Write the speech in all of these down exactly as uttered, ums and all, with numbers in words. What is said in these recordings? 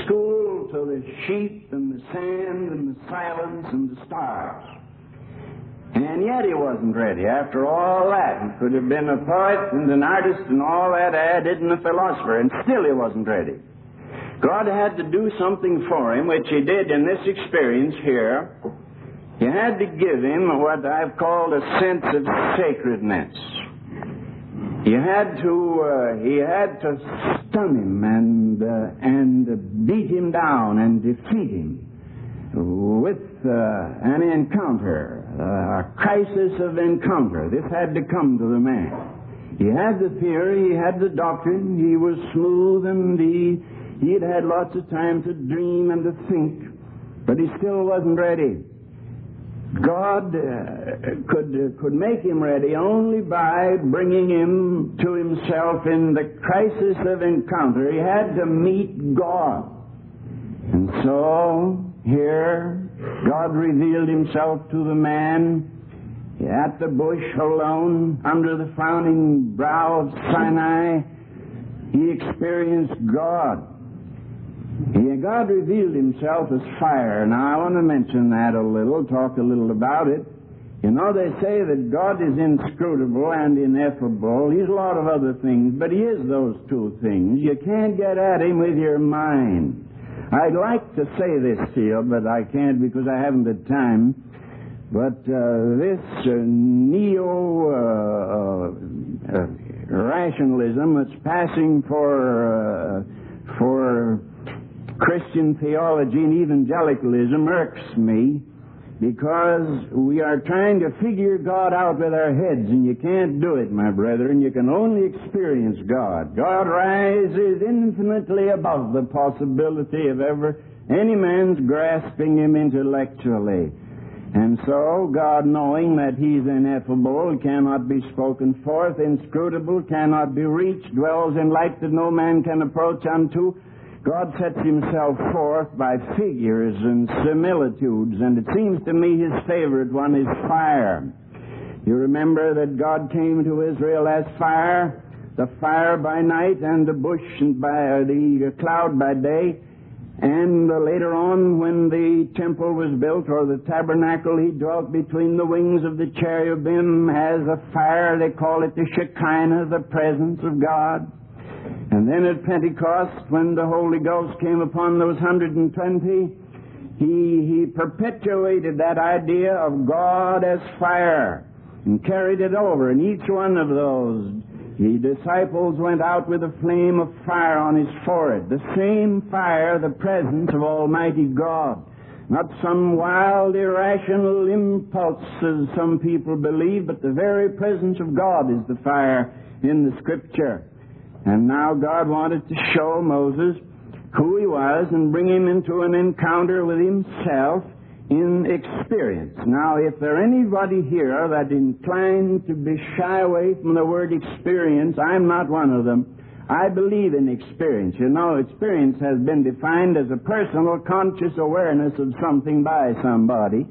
school to the sheep and the sand and the silence and the stars. And yet he wasn't ready. After all that, he could have been a poet and an artist and all that added and a philosopher, and still he wasn't ready. God had to do something for him, which he did in this experience here. He had to give him what I've called a sense of sacredness. He had to uh, he had to stun him and uh, and beat him down and defeat him with uh, an encounter, uh, a crisis of encounter. This had to come to the man. He had the theory, he had the doctrine, he was smooth, and he he'd had lots of time to dream and to think, but he still wasn't ready. God uh, could uh, could make him ready only by bringing him to himself in the crisis of encounter. He had to meet God. And so, here, God revealed himself to the man at the bush alone, under the frowning brow of Sinai. He experienced God. He, God revealed himself as fire. Now, I want to mention that a little, talk a little about it. You know, they say that God is inscrutable and ineffable. He's a lot of other things, but he is those two things. You can't get at him with your mind. I'd like to say this to you, but I can't because I haven't the time. But uh, this uh, neo-rationalism uh, uh, that's passing for uh, for Christian theology and evangelicalism irks me, because we are trying to figure God out with our heads, and you can't do it, my brethren. You can only experience God. God rises infinitely above the possibility of ever any man's grasping him intellectually. And so, God, knowing that he's ineffable, cannot be spoken forth, inscrutable, cannot be reached, dwells in light that no man can approach unto, God sets himself forth by figures and similitudes, and it seems to me his favorite one is fire. You remember that God came to Israel as fire, the fire by night and the bush and by uh, the cloud by day, and uh, later on when the temple was built, or the tabernacle, he dwelt between the wings of the cherubim as a fire. They call it the Shekinah, the presence of God. And then at Pentecost, when the Holy Ghost came upon those one hundred twenty, he, he perpetuated that idea of God as fire and carried it over. And each one of those, the disciples went out with a flame of fire on his forehead. The same fire, the presence of Almighty God. Not some wild, irrational impulse, as some people believe, but the very presence of God is the fire in the Scripture. And now God wanted to show Moses who he was and bring him into an encounter with himself in experience. Now, if there anybody here that inclined to be shy away from the word experience, I'm not one of them. I believe in experience. You know, experience has been defined as a personal conscious awareness of something by somebody.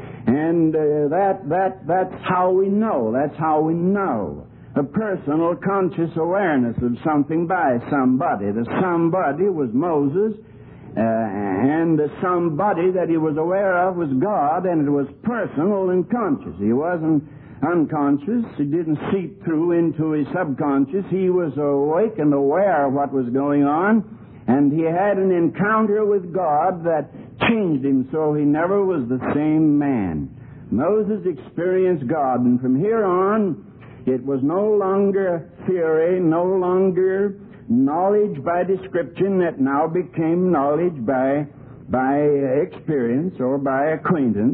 And uh, that that that's how we know. That's how we know. A personal conscious awareness of something by somebody. The somebody was Moses, uh, and the somebody that he was aware of was God, and it was personal and conscious. He wasn't unconscious. It didn't seep through into his subconscious. He was awake and aware of what was going on, and he had an encounter with God that changed him so he never was the same man. Moses experienced God, and from here on, it was no longer theory, no longer knowledge by description. It now became knowledge by by experience or by acquaintance.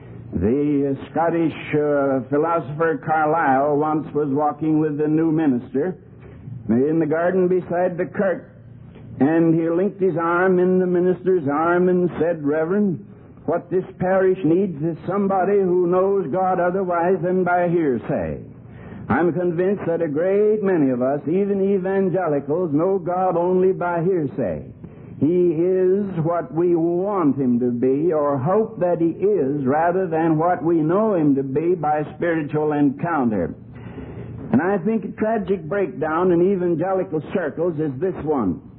The uh, Scottish uh, philosopher Carlyle once was walking with the new minister in the garden beside the kirk, and he linked his arm in the minister's arm and said, "Reverend, what this parish needs is somebody who knows God otherwise than by hearsay. I'm convinced that a great many of us, even evangelicals, know God only by hearsay. He is what we want him to be or hope that he is, rather than what we know him to be by spiritual encounter." And I think a tragic breakdown in evangelical circles is this one.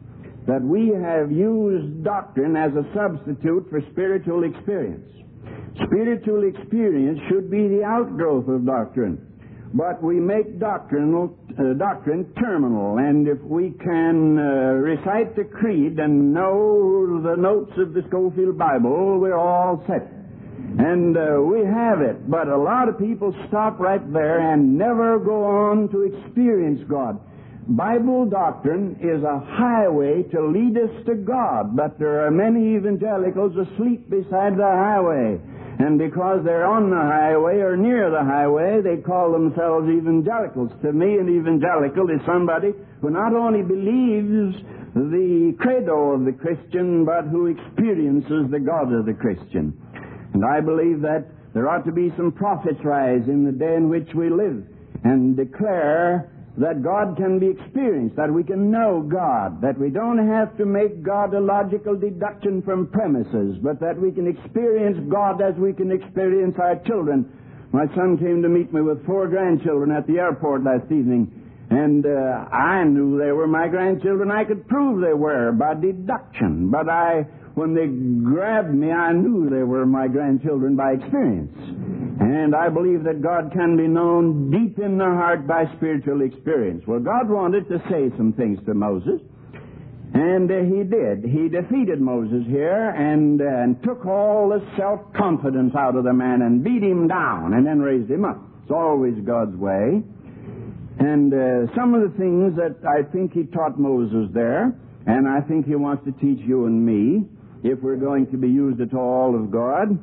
that we have used doctrine as a substitute for spiritual experience. Spiritual experience should be the outgrowth of doctrine. But we make doctrinal, uh, doctrine terminal, and if we can uh, recite the creed and know the notes of the Scofield Bible, we're all set. And uh, we have it, but a lot of people stop right there and never go on to experience God. Bible doctrine is a highway to lead us to God, but there are many evangelicals asleep beside the highway. And because they're on the highway or near the highway, they call themselves evangelicals. To me, an evangelical is somebody who not only believes the credo of the Christian, but who experiences the God of the Christian. And I believe that there ought to be some prophets rise in the day in which we live and declare that God can be experienced, that we can know God, that we don't have to make God a logical deduction from premises, but that we can experience God as we can experience our children. My son came to meet me with four grandchildren at the airport last evening, and uh, I knew they were my grandchildren. I could prove they were by deduction, but I, when they grabbed me, I knew they were my grandchildren by experience. And I believe that God can be known deep in the heart by spiritual experience. Well, God wanted to say some things to Moses, and uh, he did. He defeated Moses here and, uh, and took all the self-confidence out of the man and beat him down and then raised him up. It's always God's way. And uh, some of the things that I think he taught Moses there, and I think he wants to teach you and me, if we're going to be used at all of God,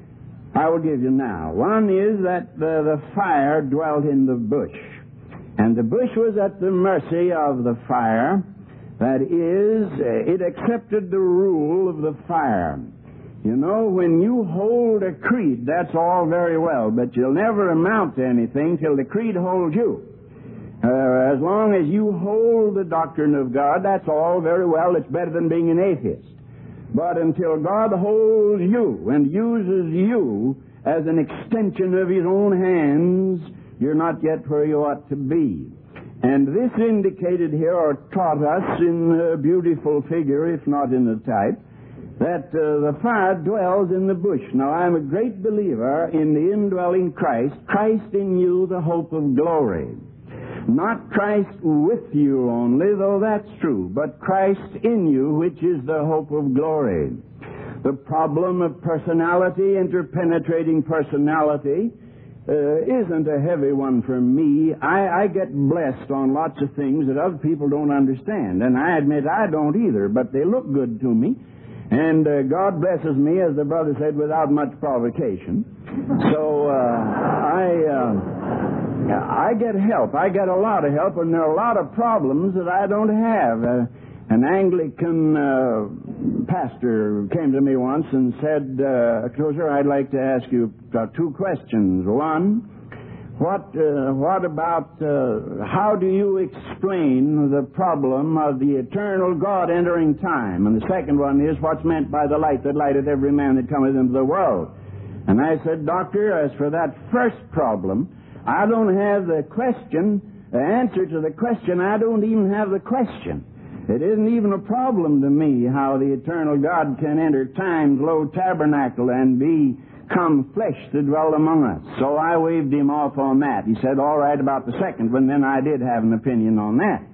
I will give you now. One is that the, the fire dwelt in the bush. And the bush was at the mercy of the fire. That is, it accepted the rule of the fire. You know, when you hold a creed, that's all very well, but you'll never amount to anything till the creed holds you. Uh, as long as you hold the doctrine of God, that's all very well. It's better than being an atheist. But until God holds you and uses you as an extension of His own hands, you're not yet where you ought to be. And this indicated here, or taught us in a beautiful figure, if not in the type, that uh, the fire dwells in the bush. Now, I'm a great believer in the indwelling Christ, Christ in you, the hope of glory. Not Christ with you only, though that's true, but Christ in you, which is the hope of glory. The problem of personality, interpenetrating personality, uh, isn't a heavy one for me. I, I get blessed on lots of things that other people don't understand, and I admit I don't either, but they look good to me. And uh, God blesses me, as the brother said, without much provocation. So uh, I... Uh, I get help. I get a lot of help, and there are a lot of problems that I don't have. Uh, an Anglican uh, pastor came to me once and said, uh, Tozer, I'd like to ask you uh, two questions. One, what uh, what about, uh, how do you explain the problem of the eternal God entering time? And the second one is, what's meant by the light that lighteth every man that cometh into the world? And I said, Doctor, as for that first problem, I don't have the question, the answer to the question. I don't even have the question. It isn't even a problem to me how the eternal God can enter time's low tabernacle and become flesh to dwell among us. So I waved him off on that. He said, all right, about the second one, then I did have an opinion on that.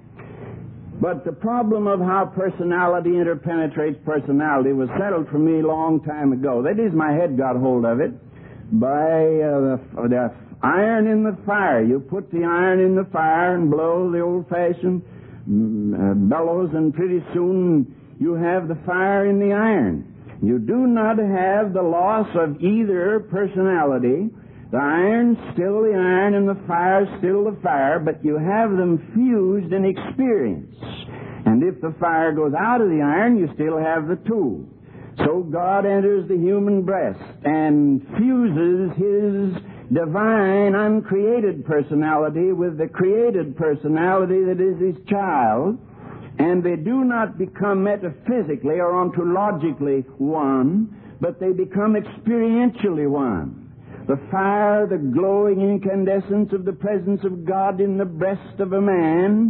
But the problem of how personality interpenetrates personality was settled for me a long time ago. That is, my head got hold of it by uh, the, the iron in the fire. You put the iron in the fire and blow the old-fashioned uh, bellows, and pretty soon you have the fire in the iron. You do not have the loss of either personality. The iron's still the iron and the fire's still the fire, but you have them fused in experience. And if the fire goes out of the iron, you still have the tool. So God enters the human breast and fuses His divine, uncreated personality with the created personality that is His child, and they do not become metaphysically or ontologically one, but they become experientially one. The fire, the glowing incandescence of the presence of God in the breast of a man,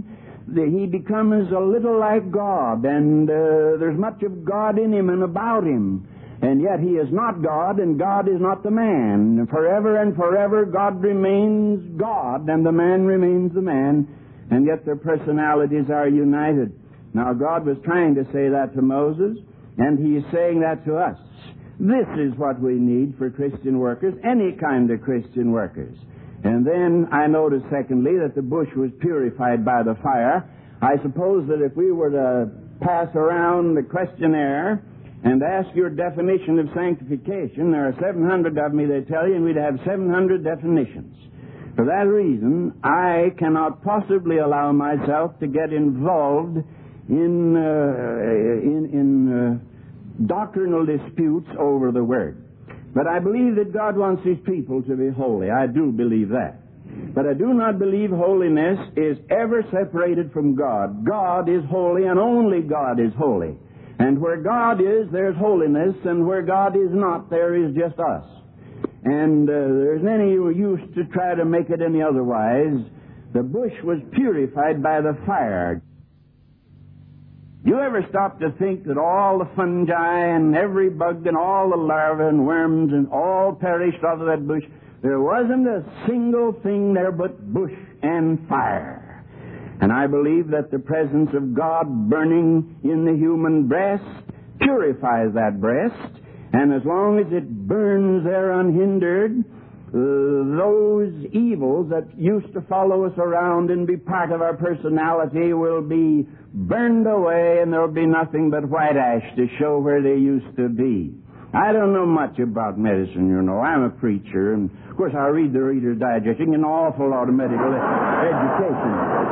he becomes a little like God, and uh, there's much of God in him and about him. And yet he is not God, and God is not the man. Forever and forever God remains God, and the man remains the man, and yet their personalities are united. Now God was trying to say that to Moses, and he is saying that to us. This is what we need for Christian workers, any kind of Christian workers. And then I noticed, secondly, that the bush was purified by the fire. I suppose that if we were to pass around the questionnaire and ask your definition of sanctification, there are seven hundred of me, they tell you, and we'd have seven hundred definitions. For that reason, I cannot possibly allow myself to get involved in, uh, in, in uh, doctrinal disputes over the Word. But I believe that God wants His people to be holy. I do believe that. But I do not believe holiness is ever separated from God. God is holy, and only God is holy. And where God is, there's holiness, and where God is not, there is just us. And uh, there isn't any use to try to make it any otherwise. The bush was purified by the fire. You ever stop to think that all the fungi and every bug and all the larvae and worms and all perished out of that bush? There wasn't a single thing there but bush and fire. And I believe that the presence of God burning in the human breast purifies that breast. And as long as it burns there unhindered, uh, those evils that used to follow us around and be part of our personality will be burned away, and there will be nothing but white ash to show where they used to be. I don't know much about medicine, you know. I'm a preacher, and of course I read the Reader's Digest. You can get an awful lot of medical education.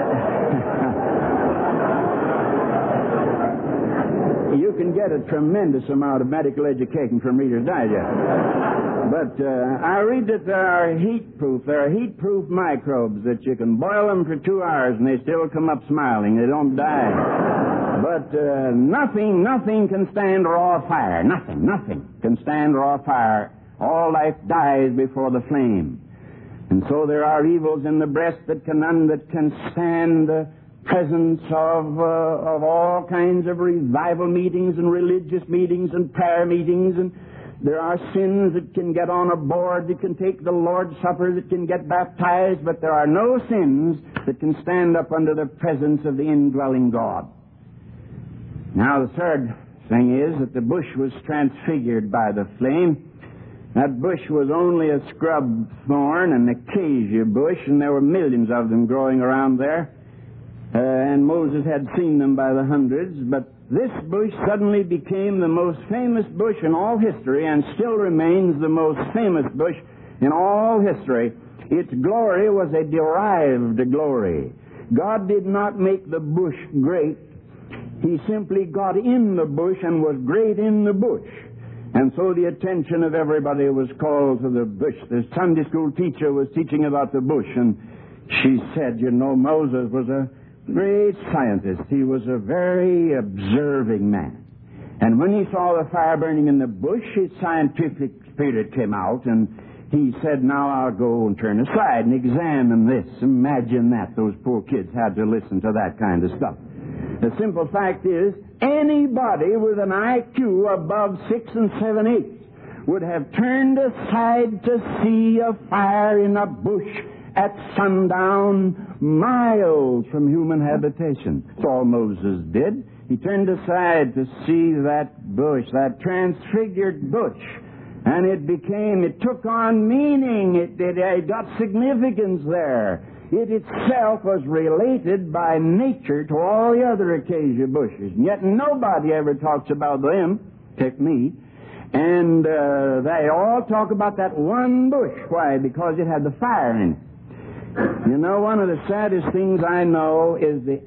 You can get a tremendous amount of medical education from Reader's Digest. But uh, I read that there are heat-proof. There are heat-proof microbes that you can boil them for two hours and they still come up smiling. They don't die. But uh, nothing, nothing can stand raw fire. Nothing, nothing can stand raw fire. All life dies before the flame. And so there are evils in the breast that can, that can stand the presence of, uh, of all kinds of revival meetings and religious meetings and prayer meetings. And there are sins that can get on a board, that can take the Lord's Supper, that can get baptized, but there are no sins that can stand up under the presence of the indwelling God. Now the third thing is that the bush was transfigured by the flame. That bush was only a scrub thorn, an acacia bush, and there were millions of them growing around there. Uh, and Moses had seen them by the hundreds, but this bush suddenly became the most famous bush in all history, and still remains the most famous bush in all history. Its glory was a derived glory. God did not make the bush great. He simply got in the bush and was great in the bush. And so the attention of everybody was called to the bush. The Sunday school teacher was teaching about the bush, and she said, you know, Moses was a great scientist. He was a very observing man. And when he saw the fire burning in the bush, his scientific spirit came out, and he said, now I'll go and turn aside and examine this. Imagine that. Those poor kids had to listen to that kind of stuff. The simple fact is, anybody with an I Q above six and seven eighths would have turned aside to see a fire in a bush at sundown, miles from human habitation. That's all Moses did. He turned aside to see that bush, that transfigured bush. And it became, it took on meaning. It, it, it got significance there. It itself was related by nature to all the other acacia bushes. And yet nobody ever talks about them, except me. And uh, they all talk about that one bush. Why? Because it had the fire in it. You know, one of the saddest things I know is the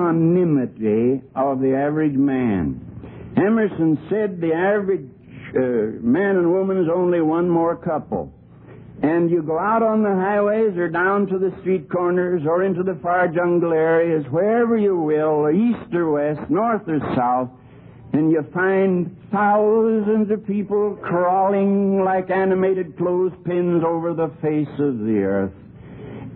anonymity of the average man. Emerson said the average uh, man and woman is only one more couple. And you go out on the highways or down to the street corners or into the far jungle areas, wherever you will, east or west, north or south, and you find thousands of people crawling like animated clothespins over the face of the earth.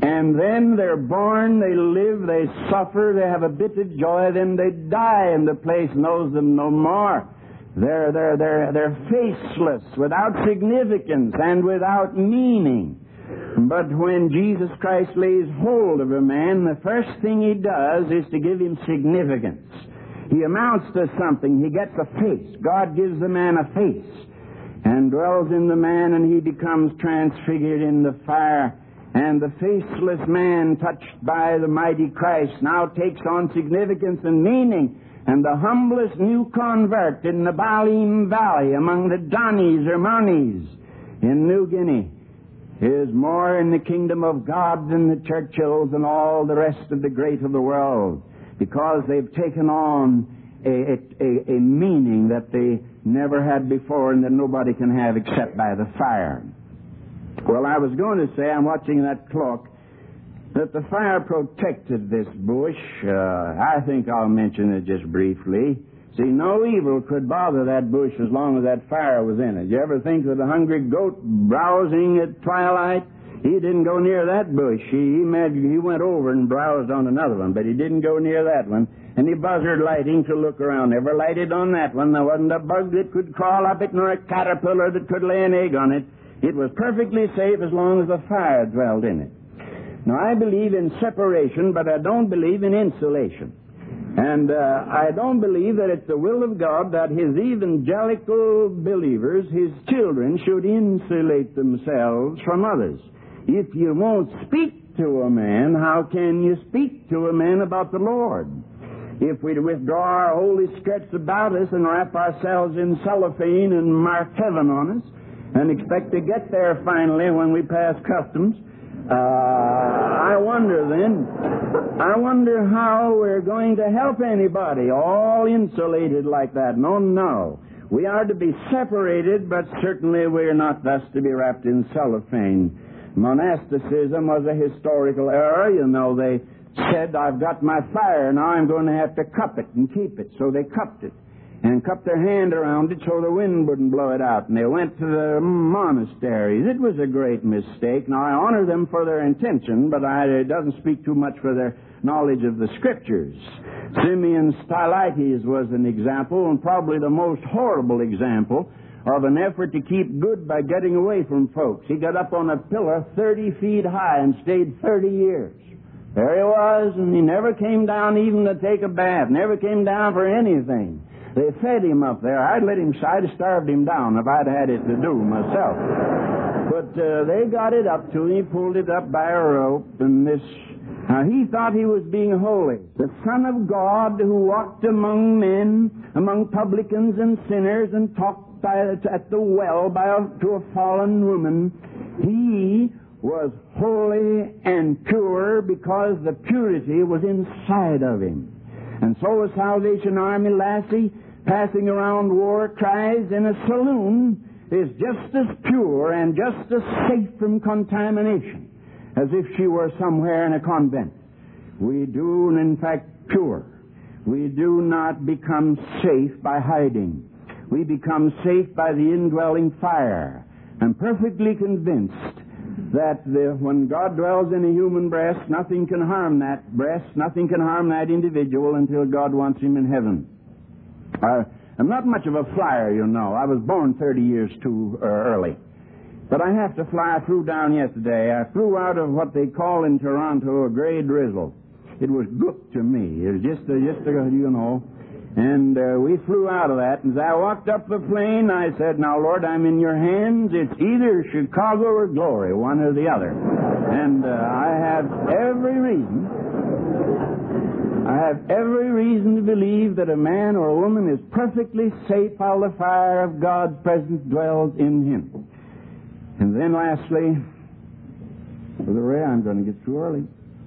And then they're born, they live, they suffer, they have a bit of joy, then they die, and the place knows them no more. They're, they're, they're, they're faceless, without significance, and without meaning. But when Jesus Christ lays hold of a man, the first thing he does is to give him significance. He amounts to something. He gets a face. God gives the man a face and dwells in the man, and he becomes transfigured in the fire. And the faceless man, touched by the mighty Christ, now takes on significance and meaning. And the humblest new convert in the Balim Valley, among the Johnnies or Mounies in New Guinea, is more in the kingdom of God than the Churchills and all the rest of the great of the world, because they've taken on a, a, a meaning that they never had before and that nobody can have except by the fire. Well, I was going to say, I'm watching that clock, that the fire protected this bush. Uh, I think I'll mention it just briefly. See, no evil could bother that bush as long as that fire was in it. You ever think that a hungry goat browsing at twilight? He didn't go near that bush. He, he, made, he went over and browsed on another one, but he didn't go near that one. And he buzzard lighting to look around. Never lighted on that one. There wasn't a bug that could crawl up it, nor a caterpillar that could lay an egg on it. It was perfectly safe as long as the fire dwelled in it. Now, I believe in separation, but I don't believe in insulation. And uh, I don't believe that it's the will of God that his evangelical believers, his children, should insulate themselves from others. If you won't speak to a man, how can you speak to a man about the Lord? If we withdraw our holy skirts about us and wrap ourselves in cellophane and mark heaven on us, and expect to get there finally when we pass customs, uh, I wonder then, I wonder how we're going to help anybody, all insulated like that. No, no. We are to be separated, but certainly we're not thus to be wrapped in cellophane. Monasticism was a historical error. You know, they said, I've got my fire, now I'm going to have to cup it and keep it. So they cupped it and cupped their hand around it so the wind wouldn't blow it out. And they went to the monasteries. It was a great mistake. Now, I honor them for their intention, but I, it doesn't speak too much for their knowledge of the Scriptures. Simeon Stylites was an example, and probably the most horrible example, of an effort to keep good by getting away from folks. He got up on a pillar thirty feet high and stayed thirty years. There he was, and he never came down even to take a bath, never came down for anything. They fed him up there. I'd let him, I'd have starved him down if I'd had it to do myself. But uh, they got it up to him. He pulled it up by a rope, and this, now he thought he was being holy. The Son of God who walked among men, among publicans and sinners, and talked by, at the well by a, to a fallen woman, he was holy and pure because the purity was inside of him. And so a Salvation Army lassie passing around war cries in a saloon is just as pure and just as safe from contamination as if she were somewhere in a convent. We do, in fact, pure. We do not become safe by hiding. We become safe by the indwelling fire. I'm perfectly convinced that the, when God dwells in a human breast, nothing can harm that breast, nothing can harm that individual until God wants him in heaven. Uh, I'm not much of a flyer, you know. I was born thirty years too uh, early. But I have to fly. I flew down yesterday. I flew out of what they call in Toronto a gray drizzle. It was good to me. It was just, a, just a, you know. And uh, we flew out of that. And as I walked up the plane, I said, now, Lord, I'm in your hands. It's either Chicago or glory, one or the other. And uh, I have every reason, I have every reason to believe that a man or a woman is perfectly safe while the fire of God's presence dwells in him. And then lastly, Brother Ray, I'm going to get too early.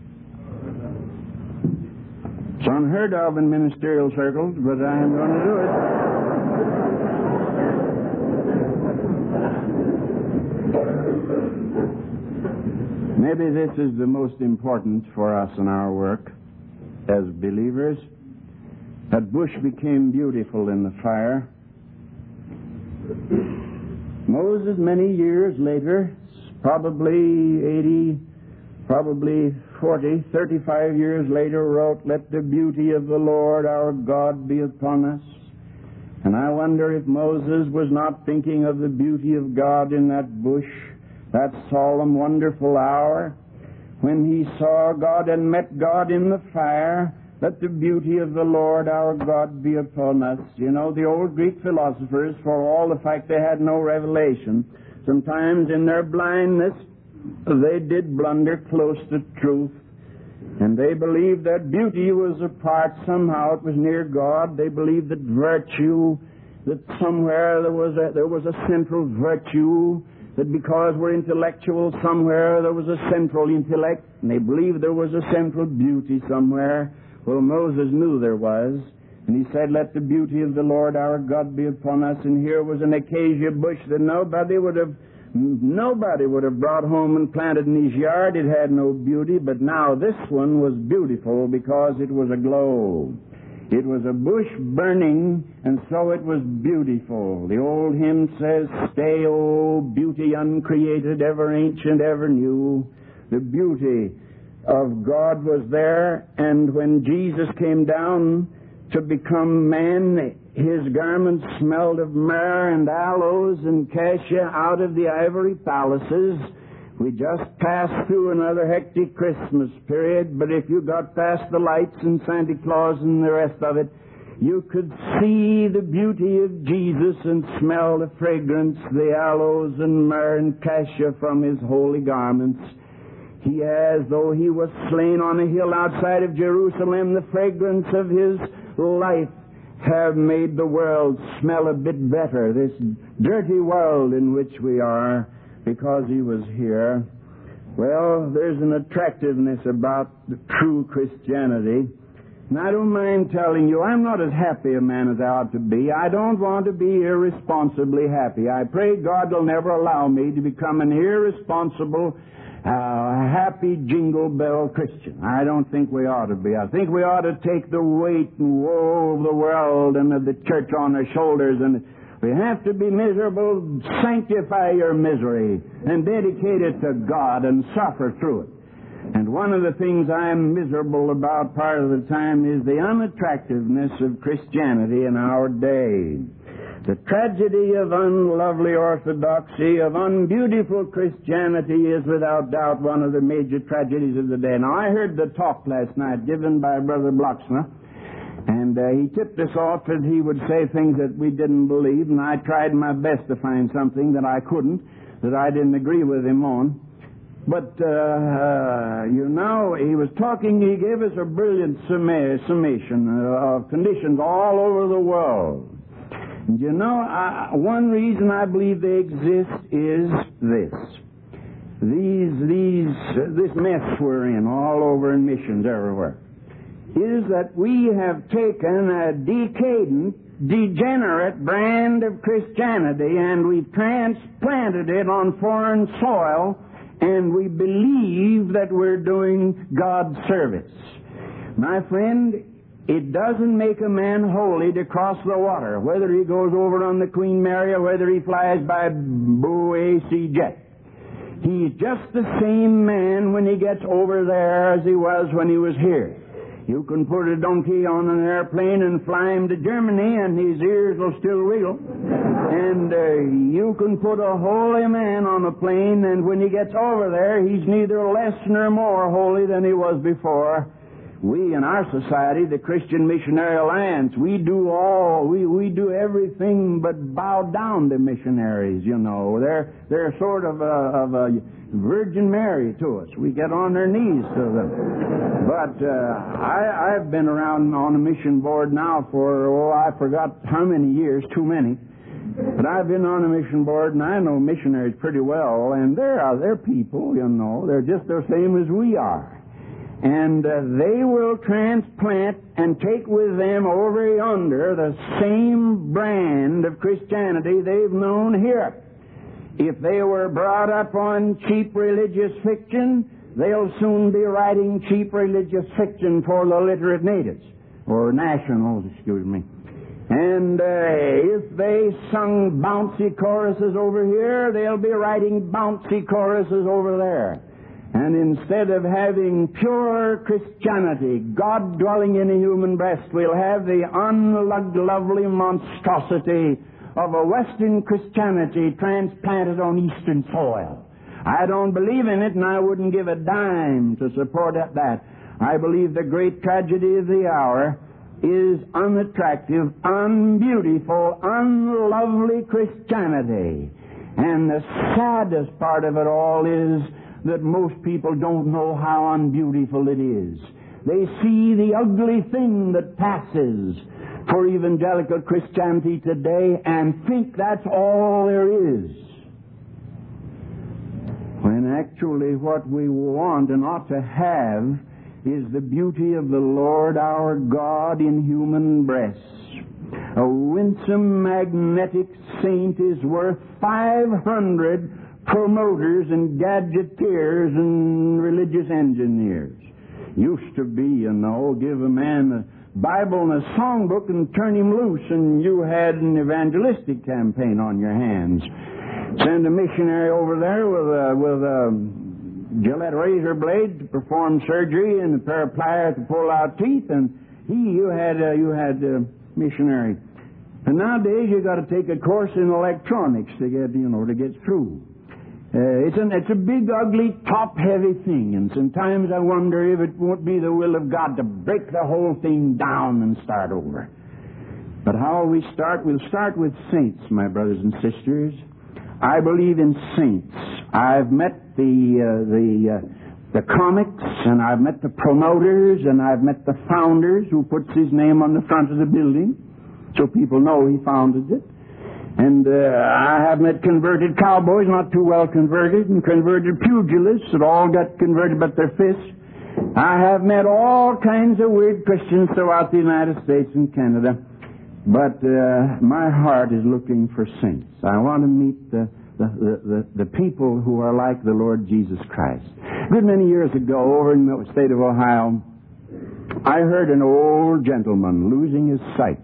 It's unheard of in ministerial circles, but I'm going to do it. Maybe this is the most important for us in our work as believers. That bush became beautiful in the fire. Moses, many years later, probably eighty probably forty, thirty-five years later, wrote, "Let the beauty of the Lord our God be upon us." And I wonder if Moses was not thinking of the beauty of God in that bush, that solemn, wonderful hour when he saw God and met God in the fire. Let the beauty of the Lord our God be upon us. You know, the old Greek philosophers, for all the fact they had no revelation, sometimes in their blindness they did blunder close to truth. And they believed that beauty was apart, somehow it was near God. They believed that virtue, that somewhere there was a, there was a central virtue, that because we're intellectual, somewhere there was a central intellect, and they believed there was a central beauty somewhere. Well, Moses knew there was, and he said, "Let the beauty of the Lord our God be upon us." And here was an acacia bush that nobody would have Nobody would have brought home and planted in his yard. It had no beauty, but now this one was beautiful because it was aglow. It was a bush burning, and so it was beautiful. The old hymn says, "Stay, O beauty uncreated, ever ancient, ever new." The beauty of God was there, and when Jesus came down to become man, his garments smelled of myrrh and aloes and cassia out of the ivory palaces. We just passed through another hectic Christmas period, but if you got past the lights and Santa Claus and the rest of it, you could see the beauty of Jesus and smell the fragrance, the aloes and myrrh and cassia from his holy garments. He has, though he was slain on a hill outside of Jerusalem, the fragrance of his life have made the world smell a bit better, this dirty world in which we are, because he was here. Well, there's an attractiveness about the true Christianity. And I don't mind telling you, I'm not as happy a man as I ought to be. I don't want to be irresponsibly happy. I pray God will never allow me to become an irresponsible, Uh, happy jingle bell Christian. I don't think we ought to be. I think we ought to take the weight and woe of the world and of the church on our shoulders, and we have to be miserable. Sanctify your misery and dedicate it to God and suffer through it. And one of the things I'm miserable about part of the time is the unattractiveness of Christianity in our day. The tragedy of unlovely orthodoxy, of unbeautiful Christianity, is without doubt one of the major tragedies of the day. Now, I heard the talk last night given by Brother Blocksma, and uh, he tipped us off that he would say things that we didn't believe, and I tried my best to find something that I couldn't, that I didn't agree with him on. But, uh, uh, you know, he was talking, he gave us a brilliant summa- summation of conditions all over the world. You know, I, one reason I believe they exist is this. These, these, uh, this mess we're in all over in missions everywhere is that we have taken a decadent, degenerate brand of Christianity and we've transplanted it on foreign soil, and we believe that we're doing God's service. My friend, it doesn't make a man holy to cross the water, whether he goes over on the Queen Mary or whether he flies by Boac jet. He's just the same man when he gets over there as he was when he was here. You can put a donkey on an airplane and fly him to Germany and his ears will still wiggle. And uh, you can put a holy man on a plane and when he gets over there, he's neither less nor more holy than he was before. We in our society, the Christian Missionary Alliance, we do all, we, we do everything but bow down to missionaries, you know. They're, they're sort of a, of a Virgin Mary to us. We get on their knees to them. But uh, I, I've been around on a mission board now for, oh, I forgot how many years, too many. But I've been on a mission board, and I know missionaries pretty well, and they're, they're people, you know. They're just the same as we are. And uh, they will transplant and take with them over yonder the same brand of Christianity they've known here. If they were brought up on cheap religious fiction, they'll soon be writing cheap religious fiction for the literate natives, or nationals, excuse me. And uh, if they sung bouncy choruses over here, they'll be writing bouncy choruses over there. And instead of having pure Christianity, God dwelling in a human breast, we'll have the unlovely monstrosity of a Western Christianity transplanted on Eastern soil. I don't believe in it, and I wouldn't give a dime to support that. I believe the great tragedy of the hour is unattractive, unbeautiful, unlovely Christianity. And the saddest part of it all is that most people don't know how unbeautiful it is. They see the ugly thing that passes for evangelical Christianity today and think that's all there is. When actually what we want and ought to have is the beauty of the Lord our God in human breasts. A winsome, magnetic saint is worth five hundred promoters and gadgeteers and religious engineers. Used to be, you know, give a man a Bible and a songbook and turn him loose, and you had an evangelistic campaign on your hands. Send a missionary over there with a, with a Gillette razor blade to perform surgery and a pair of pliers to pull out teeth, and he, you had, uh, you had a missionary. And nowadays you got to take a course in electronics to get, you know, to get through. Uh, it's, an, it's a big, ugly, top-heavy thing, and sometimes I wonder if it won't be the will of God to break the whole thing down and start over. But how will we start? We'll start with saints, my brothers and sisters. I believe in saints. I've met the uh, the uh, the comics, and I've met the promoters, and I've met the founders who puts his name on the front of the building, so people know he founded it. And uh, I have met converted cowboys, not too well converted, and converted pugilists that all got converted but their fists. I have met all kinds of weird Christians throughout the United States and Canada. But uh, my heart is looking for saints. I want to meet the, the, the, the, the people who are like the Lord Jesus Christ. A good many years ago, over in the state of Ohio, I heard an old gentleman losing his sight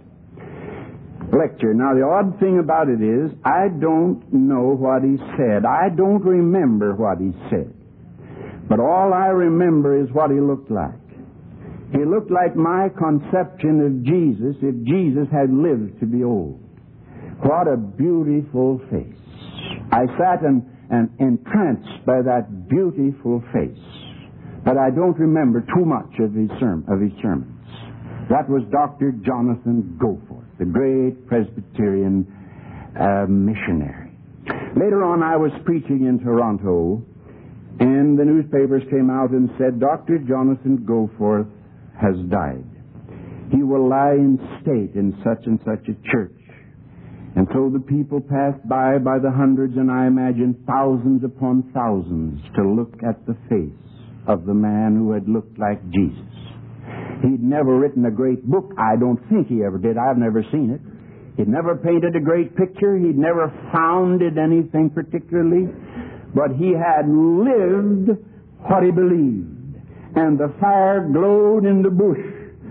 lecture. Now, the odd thing about it is, I don't know what he said. I don't remember what he said. But all I remember is what he looked like. He looked like my conception of Jesus if Jesus had lived to be old. What a beautiful face. I sat and, and entranced by that beautiful face. But I don't remember too much of his, sermon, of his sermons. That was Doctor Jonathan Goforth, the great Presbyterian uh, missionary. Later on, I was preaching in Toronto, and the newspapers came out and said, Doctor Jonathan Goforth has died. He will lie in state in such and such a church. And so the people passed by by the hundreds, and I imagine thousands upon thousands, to look at the face of the man who had looked like Jesus. He'd never written a great book. I don't think he ever did. I've never seen it. He'd never painted a great picture. He'd never founded anything particularly. But he had lived what he believed. And the fire glowed in the bush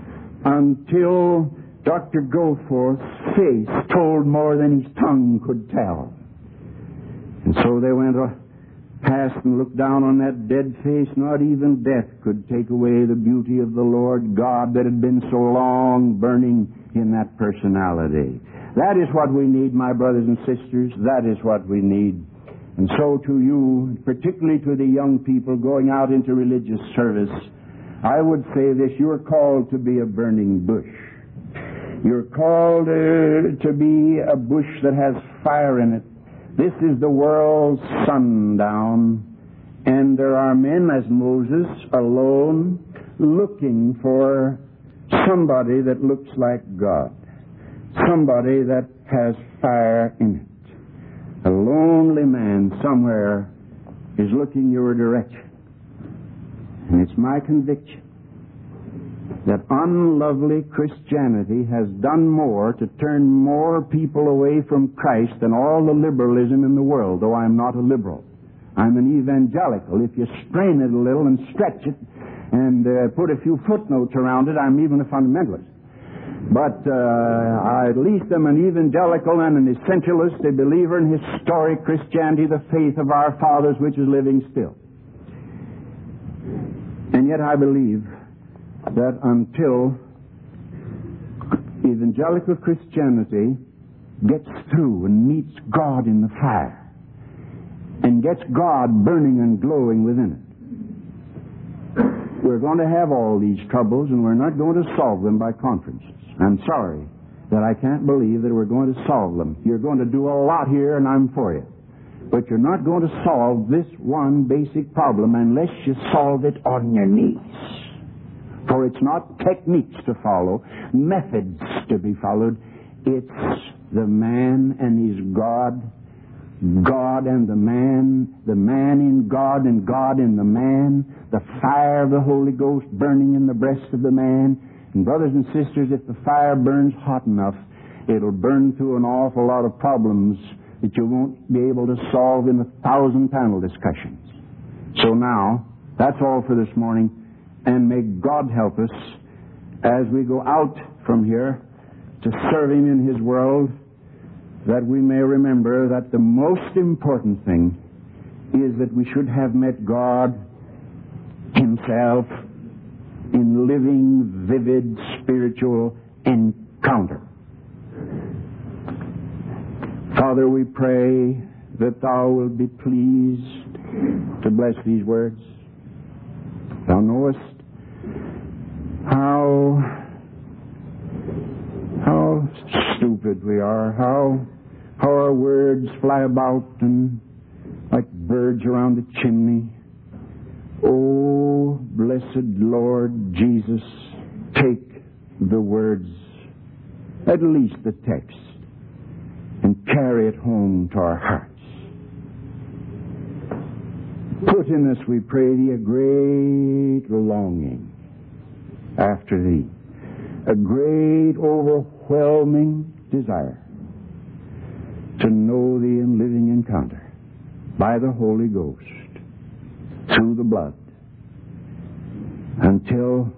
until Doctor Goforth's face told more than his tongue could tell. And so they went past and looked down on that dead face. Not even death could take away the beauty of the Lord God that had been so long burning in that personality. That is what we need, my brothers and sisters. That is what we need. And so to you, particularly to the young people going out into religious service, I would say this: you're called to be a burning bush. You're called uh, to be a bush that has fire in it. This is the world's sundown, and there are men as Moses, alone, looking for somebody that looks like God, somebody that has fire in it. A lonely man somewhere is looking your direction. And it's my conviction that unlovely Christianity has done more to turn more people away from Christ than all the liberalism in the world, though I'm not a liberal. I'm an evangelical. If you strain it a little and stretch it and uh, put a few footnotes around it, I'm even a fundamentalist. But uh, I, at least I'm an evangelical and an essentialist, a believer in historic Christianity, the faith of our fathers which is living still. yet I believe that until evangelical Christianity gets through and meets God in the fire and gets God burning and glowing within it, we're going to have all these troubles, and we're not going to solve them by conferences. I'm sorry that I can't believe that we're going to solve them. You're going to do a lot here, and I'm for you. But you're not going to solve this one basic problem unless you solve it on your knees. For it's not techniques to follow, methods to be followed. It's the man and his God, God and the man, the man in God and God in the man, the fire of the Holy Ghost burning in the breast of the man. And brothers and sisters, if the fire burns hot enough, it'll burn through an awful lot of problems that you won't be able to solve in a thousand panel discussions. So now, that's all for this morning, and may God help us as we go out from here to serve Him in His world, that we may remember that the most important thing is that we should have met God Himself in living, vivid, spiritual encounter. Father, we pray that Thou wilt be pleased to bless these words. Thou knowest how how stupid we are, how how our words fly about and like birds around the chimney. Oh, blessed Lord Jesus, take the words, at least the text, and carry it home to our hearts. Put in us, we pray Thee, a great longing after Thee, a great overwhelming desire to know Thee in living encounter by the Holy Ghost, through the blood, until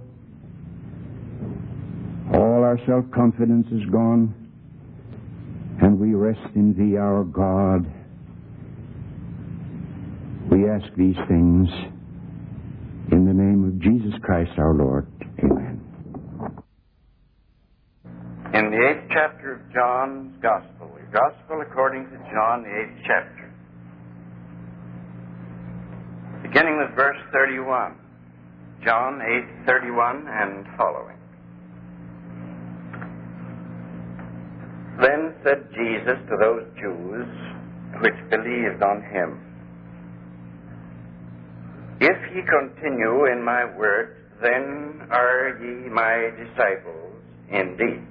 all our self-confidence is gone and we rest in Thee, our God. We ask these things in the name of Jesus Christ our Lord. Amen. In the eighth chapter of John's Gospel, the Gospel according to John, the eighth chapter, beginning with verse thirty-one, John eight thirty-one and following. Then said Jesus to those Jews which believed on Him, If ye continue in my word, then are ye my disciples indeed.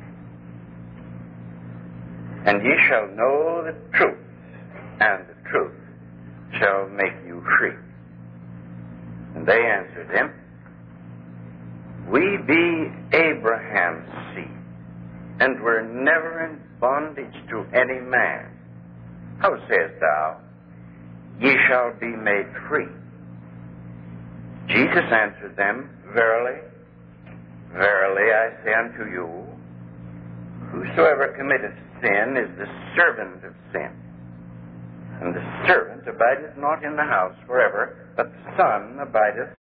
And ye shall know the truth, and the truth shall make you free. And they answered Him, We be Abraham's seed, and were never in bondage to any man. How sayest thou, Ye shall be made free? Jesus answered them, Verily, verily I say unto you, whosoever committeth sin is the servant of sin. And the servant abideth not in the house forever, but the Son abideth